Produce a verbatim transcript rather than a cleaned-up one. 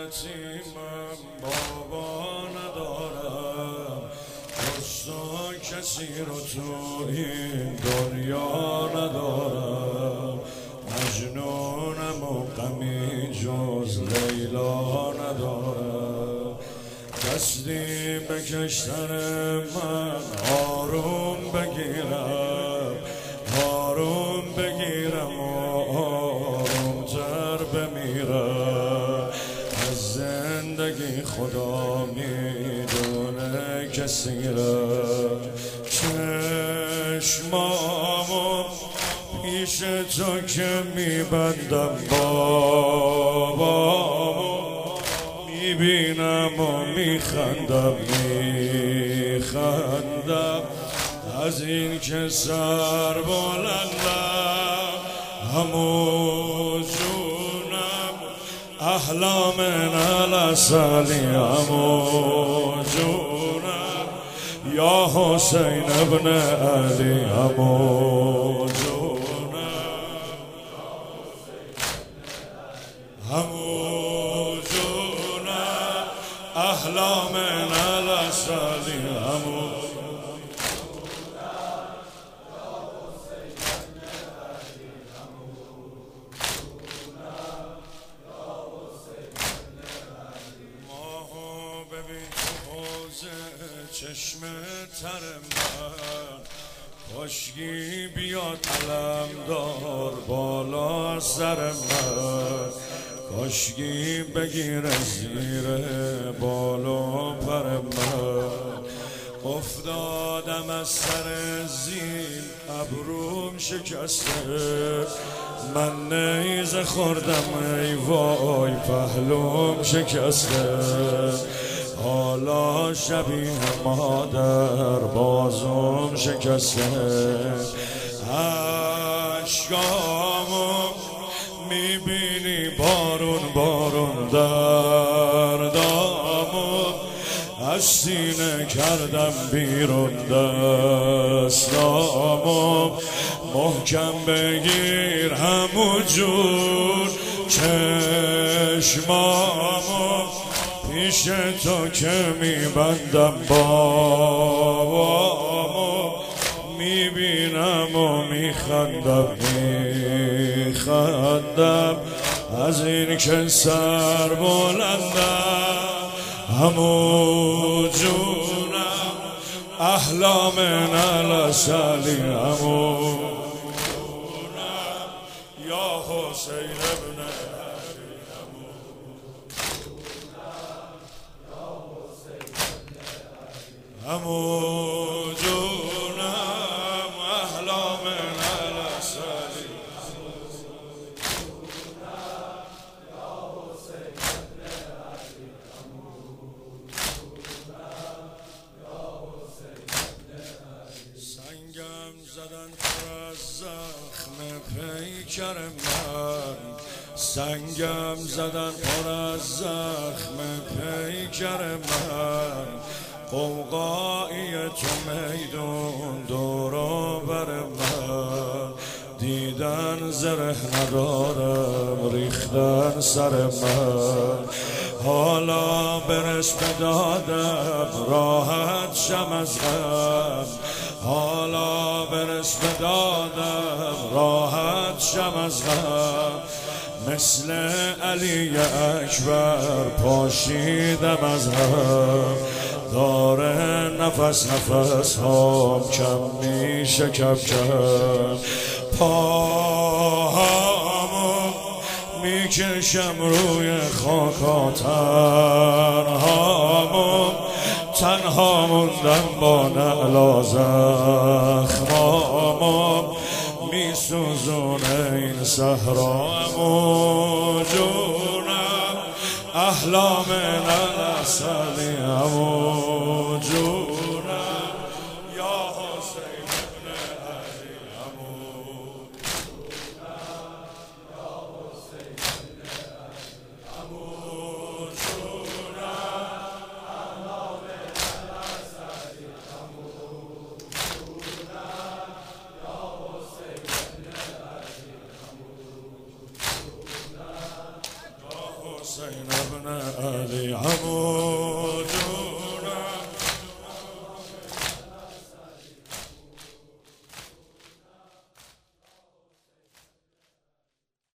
یتیمم بابا ندارم، دوستا کسی رو تو این دنیا ندارم. مجنونم و غمی جز لیلا ندارم. دستی بکش سر من آروم بگیرم، آروم بگیرم و آرومتر بمیرم. از زندگی خدا میدونه کسی را. چشمامو پیش تو که میبندم بابامو میبینم و میخندم میخندم. از این که سر بلندم همو جونم، احلام الاسلی همو جونم. یا حسین ابن علی همو جونم، همو جونم. احلام الاسلی همو چشم تر من خشکی بیاد علم دار بالا سر من. خشکی بگیره زیر بالا پر من. افتادم از سر زین ابروم شکسته، من نیزه خوردم ای وای پهلوم شکسته. حالا شبیه مادر بازم شکسته. عشقامو میبینی بارون بارون دردامو از سینه کردم بیرون. دستامو محکم بگیر همو جور. چشمامو پیش تو که میبندم بابامو میبینم و میخندم میخندم. از این که سر بلندم همو جونم، احلام الاسلی همو جونم. یا حسین ابن همو جونم، احلام الاسلی سنگم زدن پر از زخم پیکر من. سنگم زدن پر از زخم پیکر من. قوقایی تو میدون دورو بر من. دیدن زره ندارم ریختن سر من. حالا برس به دادم راحت شم از غم. حالا برس به دادم راحت شم از غم. مثل علی اکبر پاشیدم از هم. داره نفس نفس هم کم میشه کم کم. پاهامو میکشم روی خاکا تنهامو. تنها موندم با نعلا زخمامو. میسوزونه این صحرامو جونم، احلام الاسلی همو جونم. یا حسین ابن علی همو جونم، یا حسین ابن علی همو جونم. احلام الاسلی همو جونم، یا حسین ابن علی همو جونم. یا حسین ابن علی عمود